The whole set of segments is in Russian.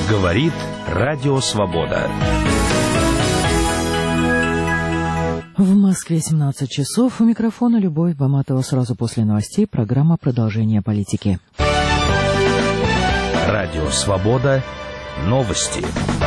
Говорит Радио Свобода. В Москве 17 часов. У микрофона Любовь Баматова. Сразу после новостей программа «Продолжение политики». Радио Свобода. Новости.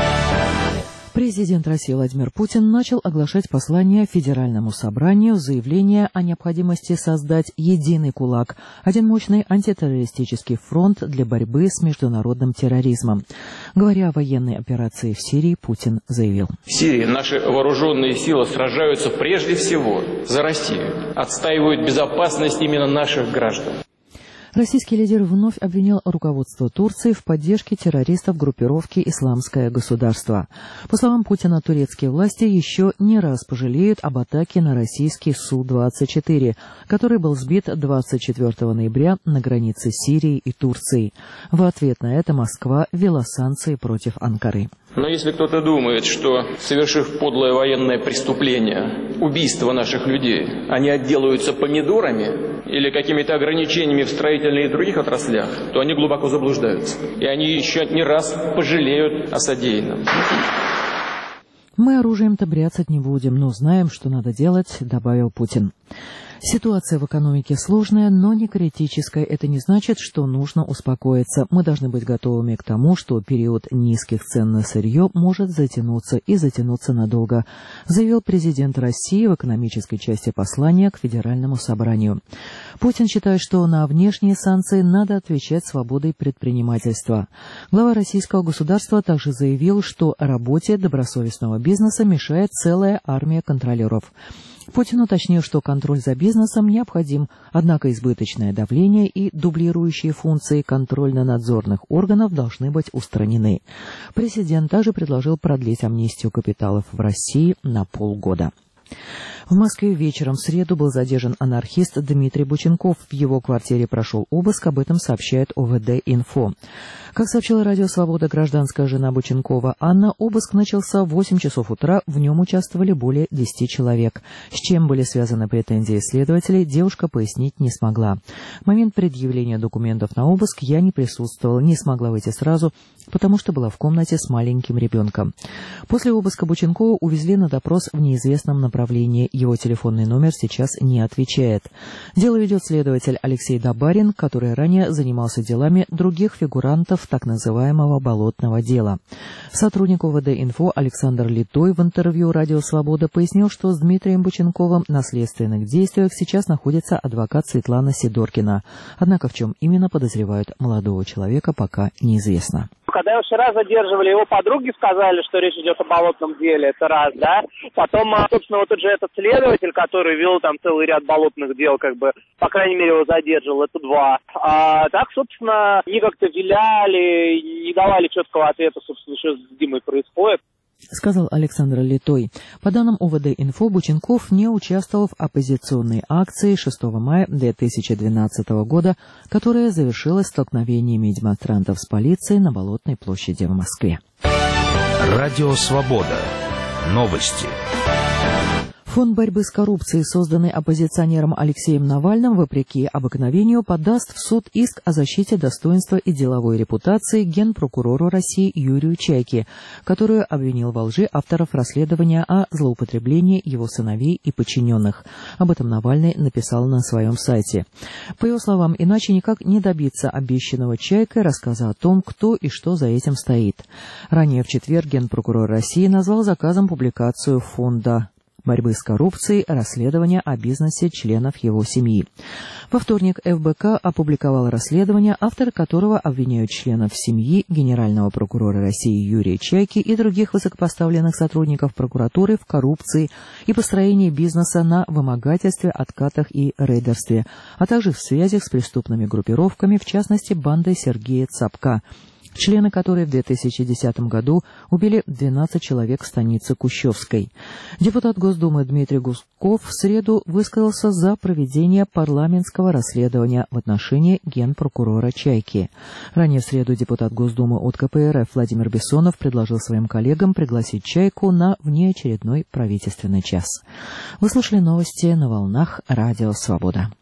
Президент России Владимир Путин начал оглашать послание Федеральному собранию, заявление о необходимости создать единый кулак, один мощный антитеррористический фронт для борьбы с международным терроризмом. Говоря о военной операции в Сирии, Путин заявил: В Сирии наши вооруженные силы сражаются прежде всего за Россию, отстаивают безопасность именно наших граждан. Российский лидер вновь обвинил руководство Турции в поддержке террористов группировки «Исламское государство». По словам Путина, турецкие власти еще не раз пожалеют об атаке на российский Су-24, который был сбит 24 ноября на границе Сирии и Турции. В ответ на это Москва ввела санкции против Анкары. Но если кто-то думает, что, совершив подлое военное преступление, убийство наших людей, они отделаются помидорами или какими-то ограничениями в строительных и других отраслях, то они глубоко заблуждаются. И они еще не раз пожалеют о содеянном. «Мы оружием-то бряцать не будем, но знаем, что надо делать», — добавил Путин. Ситуация в экономике сложная, но не критическая. Это не значит, что нужно успокоиться. Мы должны быть готовыми к тому, что период низких цен на сырье может затянуться и затянуться надолго, заявил президент России в экономической части послания к Федеральному собранию. Путин считает, что на внешние санкции надо отвечать свободой предпринимательства. Глава российского государства также заявил, что работе добросовестного бизнеса мешает целая армия контролеров. Путин уточнил, что контроль за бизнесом необходим, однако избыточное давление и дублирующие функции контрольно-надзорных органов должны быть устранены. Президент также предложил продлить амнистию капиталов в России на полгода. В Москве вечером в среду был задержан анархист Дмитрий Бученков. В его квартире прошел обыск, об этом сообщает ОВД-Инфо. Как сообщила Радио Свобода гражданская жена Бученкова Анна, обыск начался в 8 часов утра, в нем участвовали более 10 человек. С чем были связаны претензии следователей, девушка пояснить не смогла. В момент предъявления документов на обыск я не присутствовала, не смогла выйти сразу, потому что была в комнате с маленьким ребенком. После обыска Бученкова увезли на допрос в неизвестном направлении. Его телефонный номер сейчас не отвечает. Дело ведет следователь Алексей Добарин, который ранее занимался делами других фигурантов так называемого болотного дела. Сотрудник ОВД-Инфо Александр Литой в интервью «Радио Свобода» пояснил, что с Дмитрием Бученковым на следственных действиях сейчас находится адвокат Светлана Сидоркина. Однако в чем именно подозревают молодого человека, пока неизвестно. Когда его вчера задерживали, его подруги сказали, что речь идет о болотном деле, это раз, да. Потом, собственно, вот тот же этот следователь, который вел там целый ряд болотных дел, по крайней мере, его задерживал, это два. Так, собственно, они как-то виляли, не давали четкого ответа, собственно, что с Димой происходит. Сказал Александр Литой. По данным ОВД-Инфо, Бученков не участвовал в оппозиционной акции 6 мая 2012 года, которая завершилась столкновениями демонстрантов с полицией на Болотной площади в Москве. Радио Свобода. Новости. Фонд борьбы с коррупцией, созданный оппозиционером Алексеем Навальным, вопреки обыкновению, подаст в суд иск о защите достоинства и деловой репутации генпрокурору России Юрию Чайке, которую обвинил во лжи авторов расследования о злоупотреблении его сыновей и подчиненных. Об этом Навальный написал на своем сайте. По его словам, иначе никак не добиться обещанного Чайкой рассказа о том, кто и что за этим стоит. Ранее в четверг генпрокурор России назвал заказом публикацию фонда борьбы с коррупцией, расследование о бизнесе членов его семьи. Во вторник ФБК опубликовал расследование, авторы которого обвиняют членов семьи генерального прокурора России Юрия Чайки и других высокопоставленных сотрудников прокуратуры в коррупции и построении бизнеса на вымогательстве, откатах и рейдерстве, а также в связях с преступными группировками, в частности, бандой Сергея Цапка, члены которой в 2010 году убили 12 человек в станице Кущевской. Депутат Госдумы Дмитрий Гудков в среду высказался за проведение парламентского расследования в отношении генпрокурора Чайки. Ранее в среду депутат Госдумы от КПРФ Владимир Бессонов предложил своим коллегам пригласить Чайку на внеочередной правительственный час. Вы слушали новости на волнах Радио Свобода.